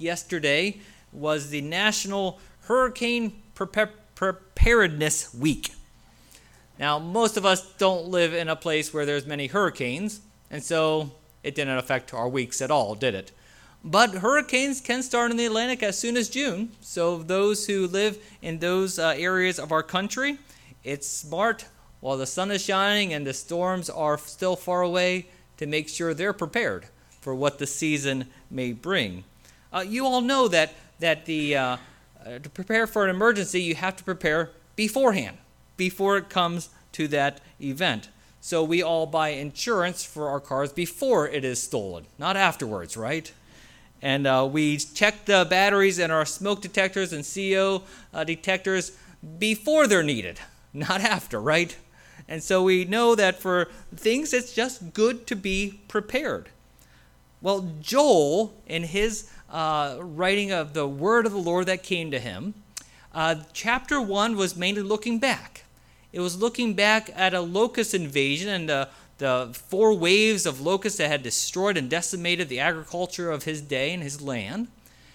yesterday was the National Hurricane Preparedness Week. Now, most of us don't live in a place where there's many hurricanes, and so it didn't affect our weeks at all, did it? But hurricanes can start in the Atlantic as soon as June, so those who live in those areas of our country, it's smart while the sun is shining and the storms are still far away to make sure they're prepared for what the season may bring. You all know that to prepare for an emergency, you have to prepare beforehand, before it comes to that event. So we all buy insurance for our cars before it is stolen, not afterwards, right? And we check the batteries in our smoke detectors and CO detectors before they're needed, not after, right? And so we know that for things, it's just good to be prepared. Well, Joel, in his writing of the word of the Lord that came to him, chapter 1 was mainly looking back. It was looking back at a locust invasion and the 4 waves of locusts that had destroyed and decimated the agriculture of his day and his land,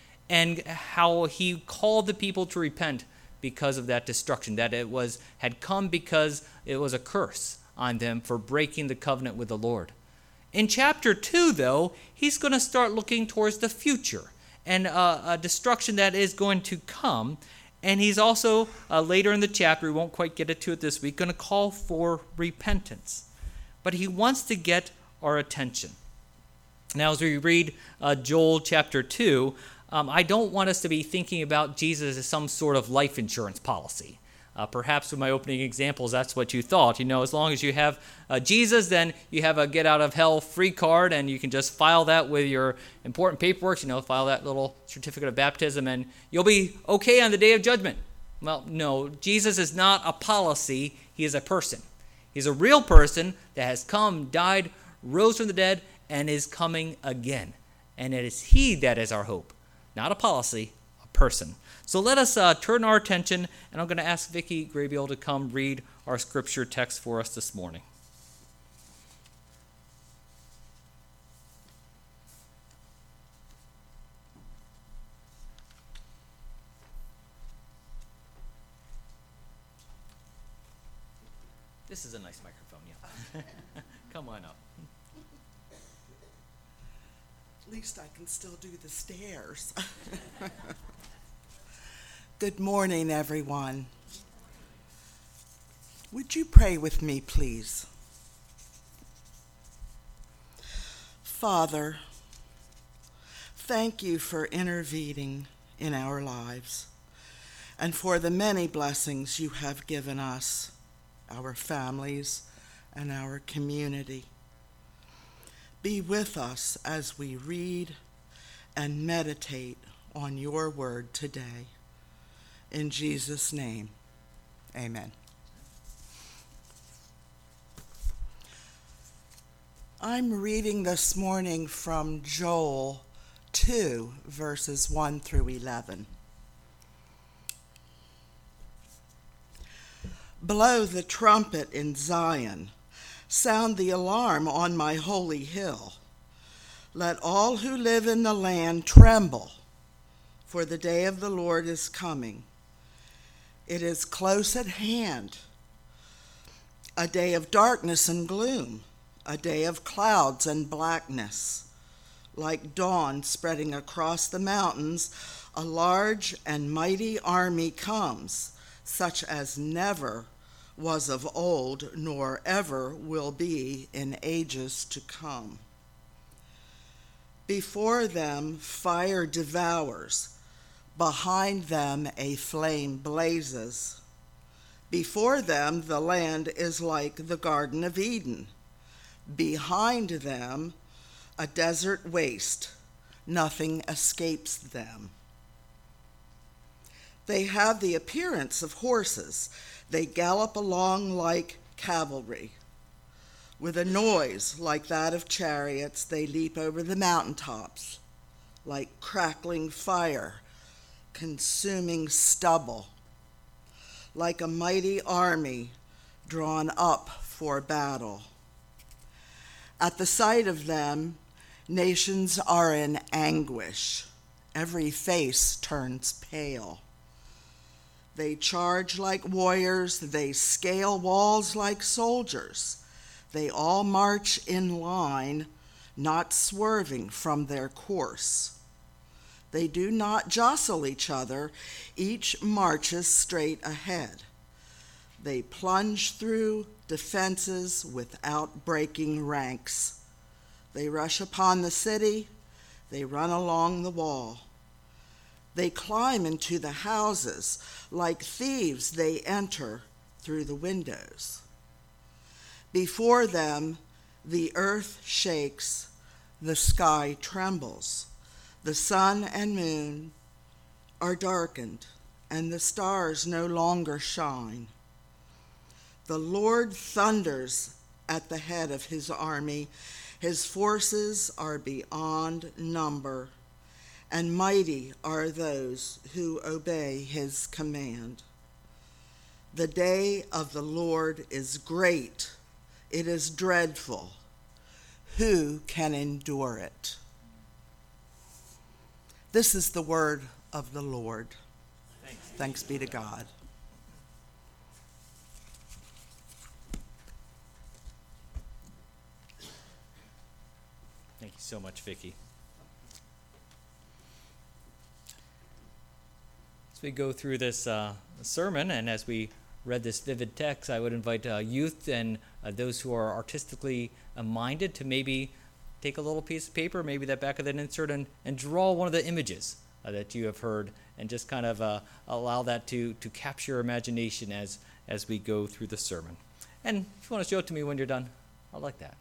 and how he called the people to repent because of that destruction, that had come because it was a curse on them for breaking the covenant with the Lord. In chapter 2, though, he's going to start looking towards the future and a destruction that is going to come. And he's also, later in the chapter, we won't quite get into it this week, going to call for repentance. But he wants to get our attention. Now, as we read Joel chapter 2, I don't want us to be thinking about Jesus as some sort of life insurance policy. Perhaps with my opening examples, that's what you thought. As long as you have Jesus, then you have a get-out-of-hell free card, and you can just file that with your important paperwork, file that little certificate of baptism, and you'll be okay on the day of judgment. Well, no, Jesus is not a policy. He is a person. He's a real person that has come, died, rose from the dead, and is coming again. And it is he that is our hope, not a policy, a person. So let us turn our attention, and I'm going to ask Vicki Graybiel to come read our scripture text for us this morning. This is a nice microphone, yeah. Come on up. At least I can still do the stairs. Good morning, everyone. Would you pray with me, please? Father, thank you for intervening in our lives and for the many blessings you have given us, our families, and our community. Be with us as we read and meditate on your word today. In Jesus' name, amen. I'm reading this morning from Joel 2, verses 1 through 11. Blow the trumpet in Zion. Sound the alarm on my holy hill. Let all who live in the land tremble, for the day of the Lord is coming. It is close at hand, a day of darkness and gloom, a day of clouds and blackness. Like dawn spreading across the mountains, a large and mighty army comes, such as never was of old, nor ever will be in ages to come. Before them fire devours, behind them a flame blazes. Before them the land is like the Garden of Eden. Behind them a desert waste, nothing escapes them. They have the appearance of horses. They gallop along like cavalry. With a noise like that of chariots, they leap over the mountaintops, like crackling fire, consuming stubble, like a mighty army drawn up for battle. At the sight of them, nations are in anguish, every face turns pale. They charge like warriors, they scale walls like soldiers. They all march in line, not swerving from their course. They do not jostle each other, each marches straight ahead. They plunge through defenses without breaking ranks. They rush upon the city, they run along the wall. They climb into the houses, like thieves they enter through the windows. Before them, the earth shakes, the sky trembles, the sun and moon are darkened, and the stars no longer shine. The Lord thunders at the head of his army. His forces are beyond number, and mighty are those who obey his command. The day of the Lord is great. It is dreadful. Who can endure it? This is the word of the Lord. Thanks be to God. Thank you so much, Vicki. As we go through this sermon, and as we read this vivid text, I would invite youth and those who are artistically minded to maybe take a little piece of paper, maybe that back of that insert, and draw one of the images that you have heard, and just kind of allow that to capture your imagination as we go through the sermon. And if you want to show it to me when you're done, I'd like that.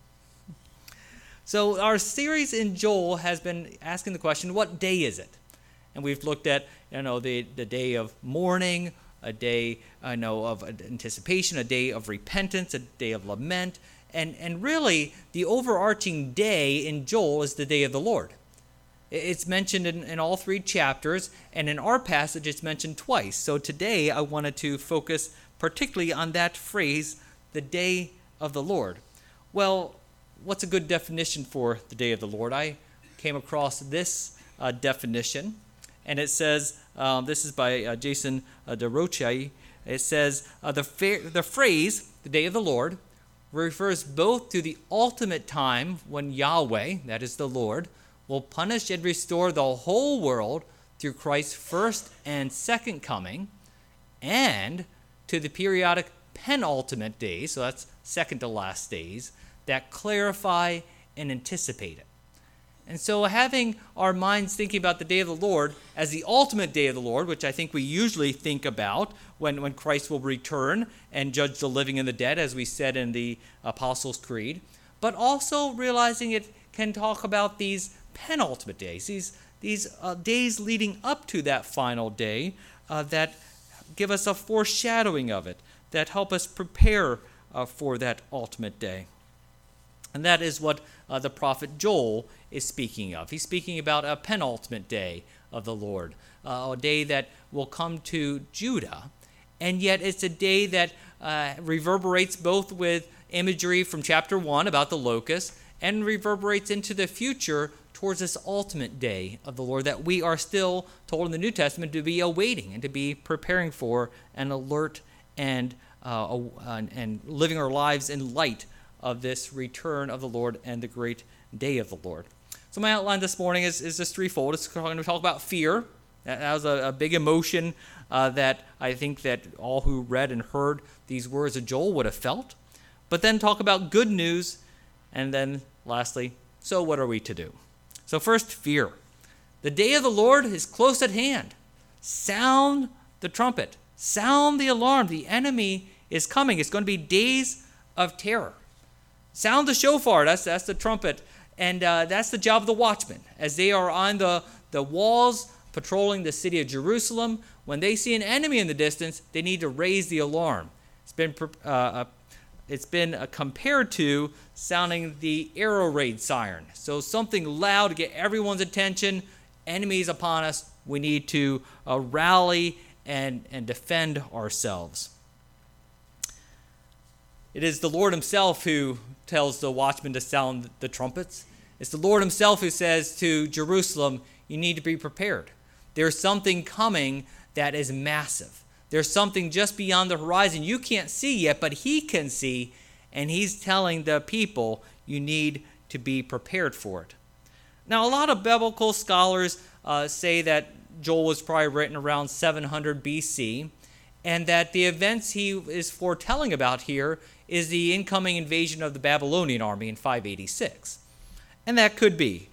So our series in Joel has been asking the question, what day is it? And we've looked at, the day of mourning, a day, of anticipation, a day of repentance, a day of lament, and really the overarching day in Joel is the day of the Lord. It's mentioned in all three chapters, and in our passage it's mentioned twice. So today I wanted to focus particularly on that phrase, the day of the Lord. Well, what's a good definition for the day of the Lord? I came across this definition, and it says, this is by Jason DeRoche. It says, the phrase, the day of the Lord, refers both to the ultimate time when Yahweh, that is the Lord, will punish and restore the whole world through Christ's first and second coming, and to the periodic penultimate days, so that's second to last days, that clarify and anticipate it. And so having our minds thinking about the day of the Lord as the ultimate day of the Lord, which I think we usually think about when Christ will return and judge the living and the dead, as we said in the Apostles' Creed, but also realizing it can talk about these penultimate days, these days leading up to that final day that give us a foreshadowing of it, that help us prepare for that ultimate day. And that is what the prophet Joel is speaking of. He's speaking about a penultimate day of the Lord, a day that will come to Judah, and yet it's a day that reverberates both with imagery from chapter 1 about the locust and reverberates into the future towards this ultimate day of the Lord that we are still told in the New Testament to be awaiting and to be preparing for, and alert and living our lives in light of this return of the Lord and the great day of the Lord. So my outline this morning is just threefold. It's going to talk about fear. That was a big emotion that I think that all who read and heard these words of Joel would have felt. But then talk about good news, and then lastly, so what are we to do? So first, fear. The day of the Lord is close at hand. Sound the trumpet. Sound the alarm. The enemy is coming. It's going to be days of terror. Sound the shofar, that's the trumpet, and that's the job of the watchmen. As they are on the walls patrolling the city of Jerusalem, when they see an enemy in the distance, they need to raise the alarm. It's been compared to sounding the air raid siren. So something loud to get everyone's attention. Enemies upon us. We need to rally and defend ourselves. It is the Lord himself who tells the watchmen to sound the trumpets. It's the Lord himself who says to Jerusalem, you need to be prepared. There's something coming that is massive. There's something just beyond the horizon you can't see yet, but he can see, and he's telling the people you need to be prepared for it. Now, a lot of biblical scholars say that Joel was probably written around 700 BC, and that the events he is foretelling about here is the incoming invasion of the Babylonian army in 586. And that could be.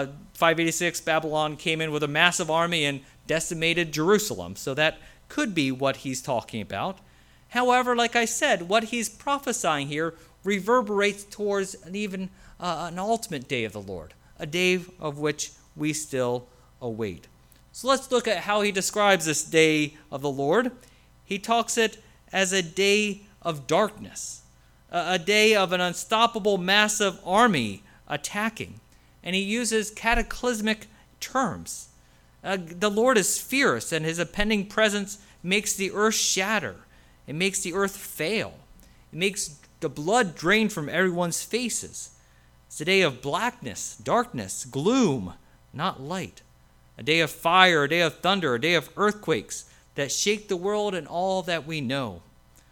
586, Babylon came in with a massive army and decimated Jerusalem, so that could be what he's talking about. However, like I said, what he's prophesying here reverberates towards an ultimate day of the Lord, a day of which we still await. So let's look at how he describes this day of the Lord. He talks it as a day of darkness, a day of an unstoppable massive army attacking. And he uses cataclysmic terms. The Lord is fierce, and his impending presence makes the earth shatter. It makes the earth fail. It makes the blood drain from everyone's faces. It's a day of blackness, darkness, gloom, not light. A day of fire, a day of thunder, a day of earthquakes that shake the world and all that we know.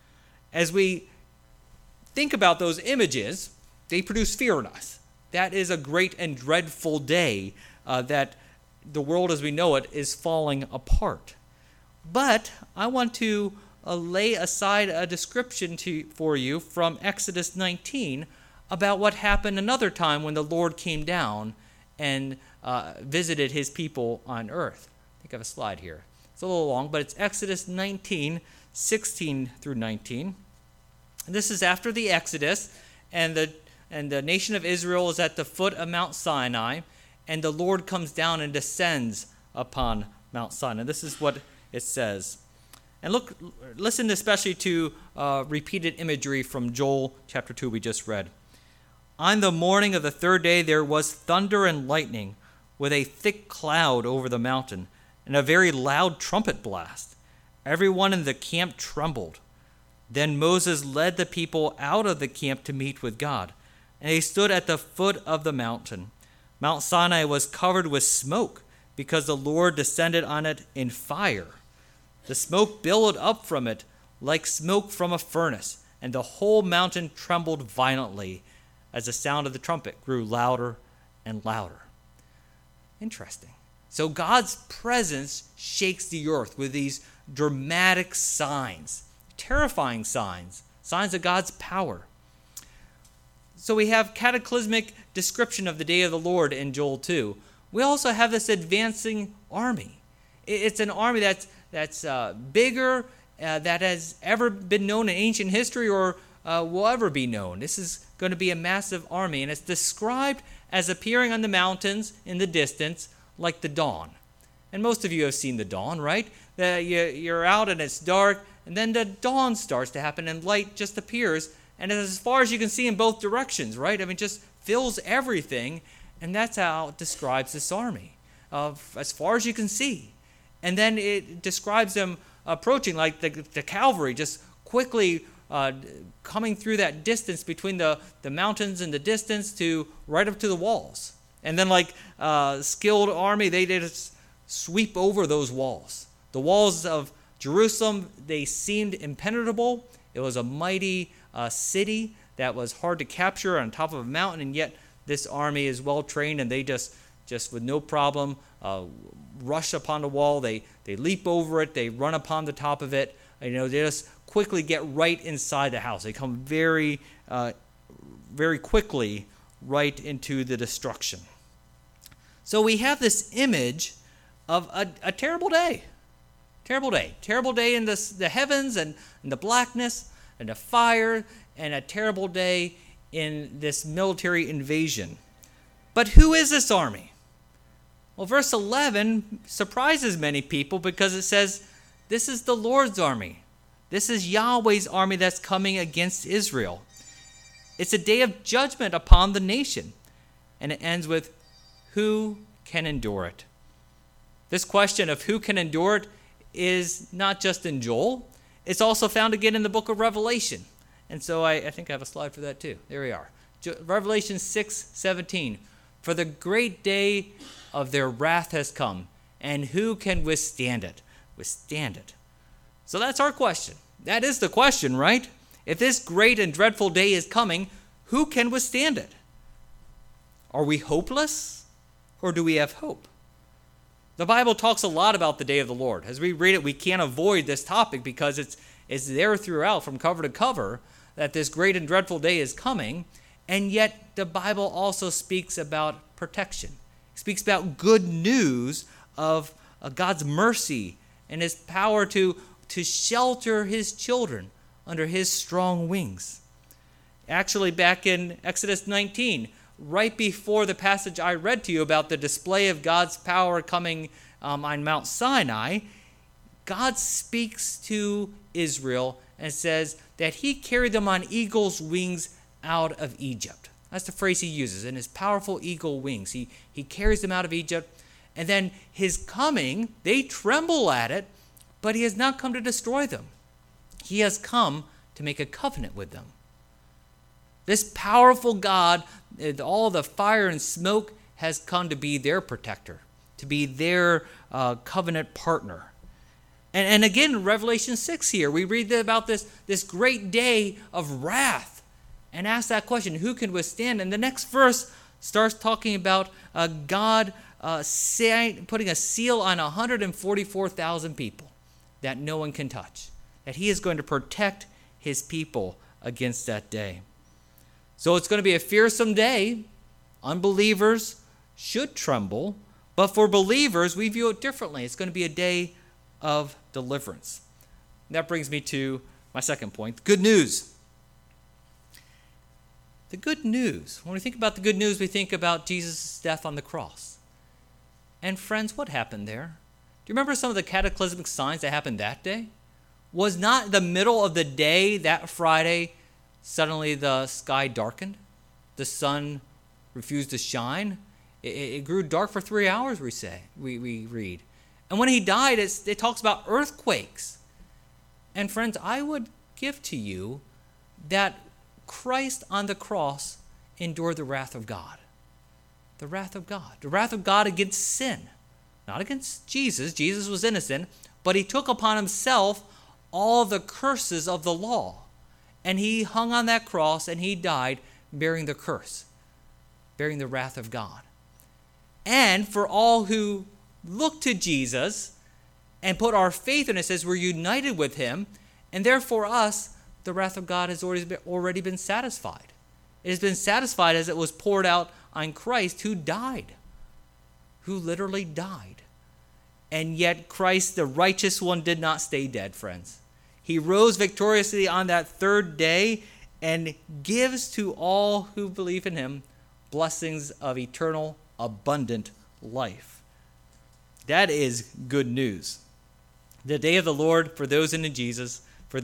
As we think about those images, they produce fear in us. That is a great and dreadful day that the world as we know it is falling apart. But I want to lay aside a description for you from Exodus 19 about what happened another time when the Lord came down and visited his people on earth. I think I have a slide here. It's a little long, but it's Exodus 19, 16 through 19. And this is after the Exodus, and the nation of Israel is at the foot of Mount Sinai, and the Lord comes down and descends upon Mount Sinai. This is what it says. And listen especially to repeated imagery from Joel chapter 2 we just read. On the morning of the third day there was thunder and lightning, with a thick cloud over the mountain, and a very loud trumpet blast. Everyone in the camp trembled. Then Moses led the people out of the camp to meet with God, and they stood at the foot of the mountain. Mount Sinai was covered with smoke, because the Lord descended on it in fire. The smoke billowed up from it like smoke from a furnace, and the whole mountain trembled violently as the sound of the trumpet grew louder and louder. Interesting. So God's presence shakes the earth with these dramatic signs, terrifying signs of God's power. So we have cataclysmic description of the day of the Lord in Joel 2. We also have this advancing army. It's an army that's bigger that has ever been known in ancient history or will ever be known. This is going to be a massive army, and it's described as appearing on the mountains in the distance like the dawn. And most of you have seen the dawn, right? You're out and it's dark, and then the dawn starts to happen and light just appears, and as far as you can see in both directions, right? I mean, just fills everything, and that's how it describes this army, as far as you can see. And then it describes them approaching like the cavalry, just quickly coming through that distance between the mountains and the distance to right up to the walls. And then like skilled army, they just sweep over those walls. The walls of Jerusalem, they seemed impenetrable. It was a mighty city that was hard to capture on top of a mountain, and yet this army is well trained, and they just with no problem rush upon the wall. They leap over it. They run upon the top of it. They just quickly get right inside the house. They come very quickly right into the destruction. So we have this image of a terrible day. Terrible day in the heavens and in the blackness and the fire, and a terrible day in this military invasion. But who is this army? Well, verse 11 surprises many people because it says, this is the Lord's army. This is Yahweh's army that's coming against Israel. It's a day of judgment upon the nation. And it ends with, who can endure it? This question of who can endure it is not just in Joel. It's also found again in the book of Revelation. And so I think I have a slide for that too. There we are. Revelation 6:17. For the great day of their wrath has come, And who can withstand it? Withstand it. So that's our question. That is the question, right? If this great and dreadful day is coming, who can withstand it? Are we hopeless, or do we have hope? The Bible talks a lot about the day of the Lord. As we read it, we can't avoid this topic because it's there throughout from cover to cover that this great and dreadful day is coming. And yet the Bible also speaks about protection. It speaks about good news of God's mercy and his power to shelter his children under his strong wings. Actually, back in Exodus 19, right before the passage I read to you about the display of God's power coming on Mount Sinai, God speaks to Israel and says that he carried them on eagle's wings out of Egypt. That's the phrase he uses, in his powerful eagle wings. He carries them out of Egypt, and then his coming, they tremble at it, but he has not come to destroy them. He has come to make a covenant with them. This powerful God, all the fire and smoke, has come to be their protector, to be their covenant partner. And again, in Revelation 6 here, we read about this great day of wrath and ask that question, who can withstand? And the next verse starts talking about God putting a seal on 144,000 people that no one can touch, that he is going to protect his people against that day. So it's going to be a fearsome day. Unbelievers should tremble, but for believers, we view it differently. It's going to be a day of deliverance. And that brings me to my second point, good news. The good news. When we think about the good news, we think about Jesus' death on the cross. And friends, what happened there? Do you remember some of the cataclysmic signs that happened that day? Was not the middle of the day, that Friday, suddenly the sky darkened? The sun refused to shine? It grew dark for 3 hours, we read. And when he died, it talks about earthquakes. And friends, I would give to you that Christ on the cross endured the wrath of God. The wrath of God. The wrath of God against sin. Not against Jesus. Jesus was innocent. But he took upon himself all the curses of the law. And he hung on that cross and he died bearing the curse. Bearing the wrath of God. And for all who look to Jesus and put our faith in it, says we're united with him, and therefore us, the wrath of God has already been satisfied. It has been satisfied as it was poured out on Christ, who died, who literally died. And yet Christ, the righteous one, did not stay dead, friends. He rose victoriously on that third day and gives to all who believe in him blessings of eternal, abundant life. That is good news. The day of the Lord for those in Jesus,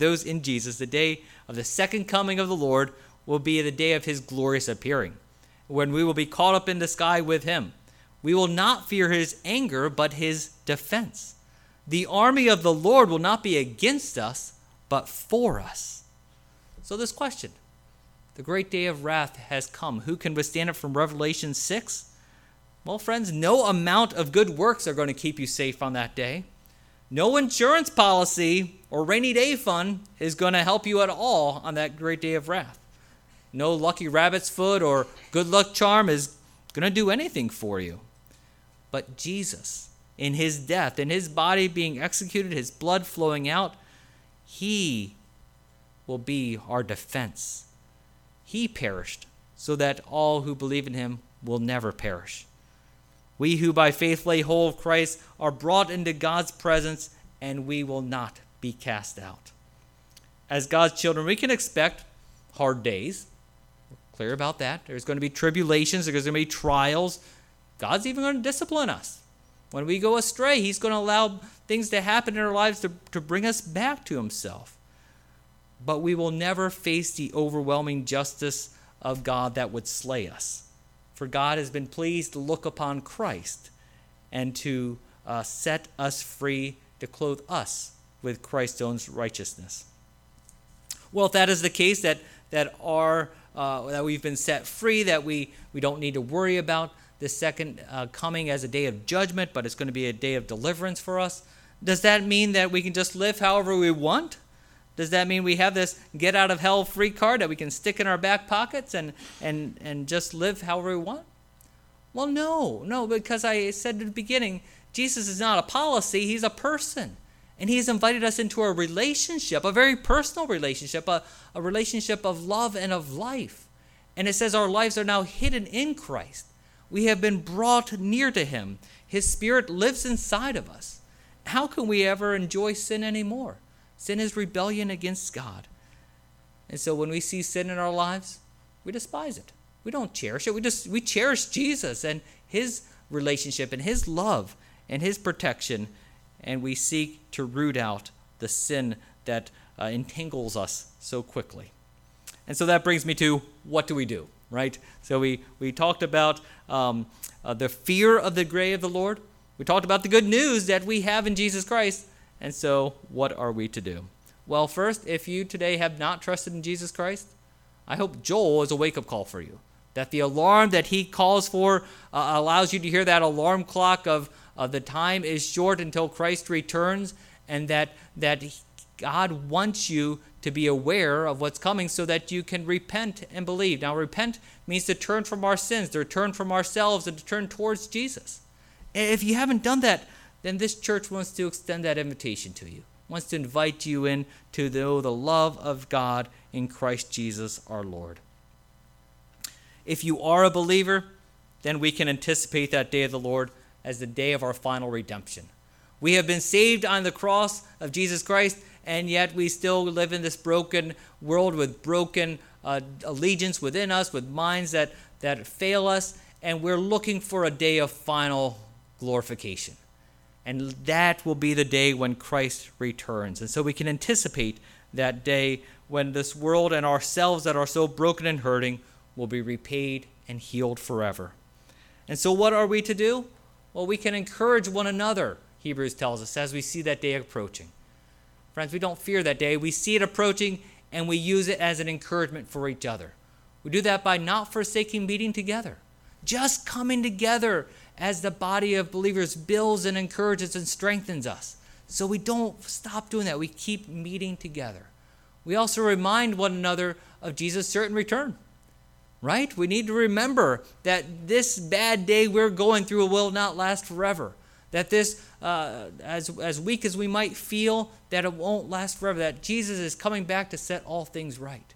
the day of the second coming of the Lord will be the day of his glorious appearing, when we will be caught up in the sky with him. We will not fear his anger, but his defense. The army of the Lord will not be against us, but for us. So this question, the great day of wrath has come. Who can withstand it, from Revelation 6? Well, friends, no amount of good works are going to keep you safe on that day. No insurance policy or rainy day fund is going to help you at all on that great day of wrath. No lucky rabbit's foot or good luck charm is going to do anything for you. But Jesus, in his death, in his body being executed, his blood flowing out, he will be our defense. He perished so that all who believe in him will never perish. We who by faith lay hold of Christ are brought into God's presence, and we will not be cast out. As God's children, we can expect hard days. We're clear about that. There's going to be tribulations. There's going to be trials. God's even going to discipline us. When we go astray, he's going to allow things to happen in our lives to bring us back to himself. But we will never face the overwhelming justice of God that would slay us. For God has been pleased to look upon Christ and to set us free, to clothe us with Christ's own righteousness. Well, if that is the case, that we've been set free, that we don't need to worry about the second coming as a day of judgment, but it's going to be a day of deliverance for us. Does that mean that we can just live however we want? Does that mean we have this get out of hell free card that we can stick in our back pockets and just live however we want? Well, no, because I said at the beginning, Jesus is not a policy, he's a person. And he has invited us into a relationship, a very personal relationship, a relationship of love and of life. And it says our lives are now hidden in Christ. We have been brought near to him. His Spirit lives inside of us. How can we ever enjoy sin anymore? Sin is rebellion against God. And so when we see sin in our lives, we despise it. We don't cherish it. We cherish Jesus and his relationship and his love and his protection, and we seek to root out the sin that entangles us so quickly. And so that brings me to, what do we do, right? So we talked about the fear of the day of the Lord. We talked about the good news that we have in Jesus Christ. And so what are we to do? Well, first, if you today have not trusted in Jesus Christ, I hope Joel is a wake-up call for you. That the alarm that he calls for allows you to hear that alarm clock of the time is short until Christ returns, and that God wants you to be aware of what's coming so that you can repent and believe. Now, repent means to turn from our sins, to turn from ourselves, and to turn towards Jesus. If you haven't done that, then this church wants to extend that invitation to you, wants to invite you in to know the love of God in Christ Jesus our Lord. If you are a believer, then we can anticipate that day of the Lord as the day of our final redemption. We have been saved on the cross of Jesus Christ, and yet we still live in this broken world with broken allegiance within us, with minds that fail us, and we're looking for a day of final glorification. And that will be the day when Christ returns. And so we can anticipate that day when this world and ourselves that are so broken and hurting will be repaid and healed forever. And so what are we to do? Well, we can encourage one another, Hebrews tells us, as we see that day approaching. Friends, we don't fear that day. We see it approaching, and we use it as an encouragement for each other. We do that by not forsaking meeting together, just coming together as the body of believers builds and encourages and strengthens us. So we don't stop doing that. We keep meeting together. We also remind one another of Jesus' certain return. Right? We need to remember that this bad day we're going through will not last forever. That this, as weak as we might feel, that it won't last forever. That Jesus is coming back to set all things right.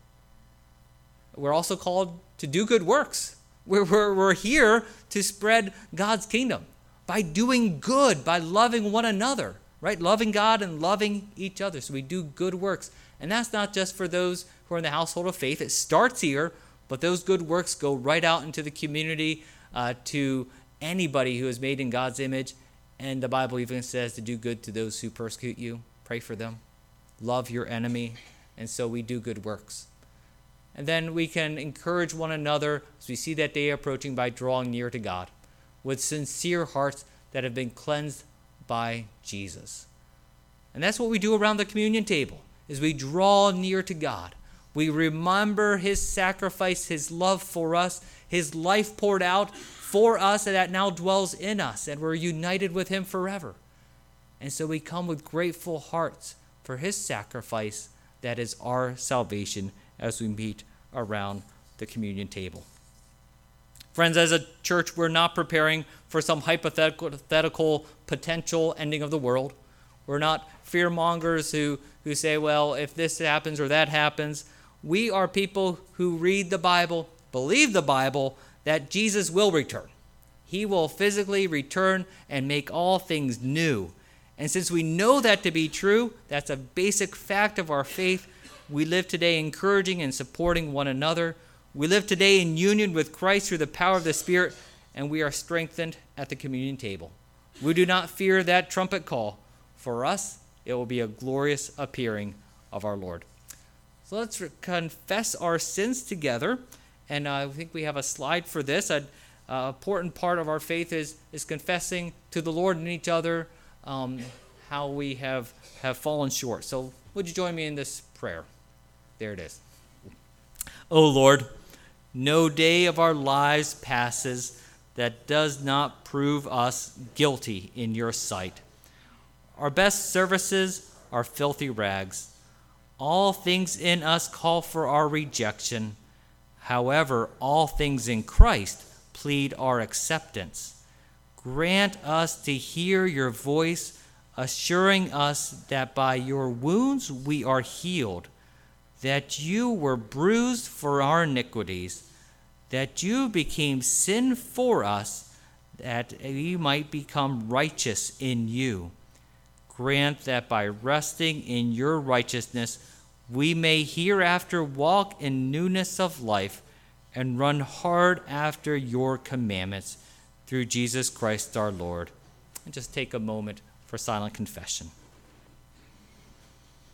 We're also called to do good works. We're here to spread God's kingdom by doing good, by loving one another. Right? Loving God and loving each other. So we do good works. And that's not just for those who are in the household of faith. It starts here. But those good works go right out into the community to anybody who is made in God's image. And the Bible even says to do good to those who persecute you. Pray for them. Love your enemy. And so we do good works. And then we can encourage one another as we see that day approaching by drawing near to God with sincere hearts that have been cleansed by Jesus. And that's what we do around the communion table, is we draw near to God. We remember his sacrifice, his love for us, his life poured out for us, and that now dwells in us, and we're united with him forever. And so we come with grateful hearts for his sacrifice that is our salvation as we meet around the communion table. Friends, as a church, we're not preparing for some hypothetical potential ending of the world. We're not fearmongers who say, well, if this happens or that happens. We are people who read the Bible, believe the Bible, that Jesus will return. He will physically return and make all things new. And since we know that to be true, that's a basic fact of our faith, we live today encouraging and supporting one another. We live today in union with Christ through the power of the Spirit, and we are strengthened at the communion table. We do not fear that trumpet call. For us, it will be a glorious appearing of our Lord. So let's confess our sins together. And I think we have a slide for this. An important part of our faith is confessing to the Lord and each other how we have fallen short. So would you join me in this prayer? There it is. O Lord, no day of our lives passes that does not prove us guilty in your sight. Our best services are filthy rags. All things in us call for our rejection. However, all things in Christ plead our acceptance. Grant us to hear your voice, assuring us that by your wounds we are healed, that you were bruised for our iniquities, that you became sin for us, that we might become righteous in you. Grant that by resting in your righteousness, we may hereafter walk in newness of life and run hard after your commandments through Jesus Christ our Lord. And just take a moment for silent confession.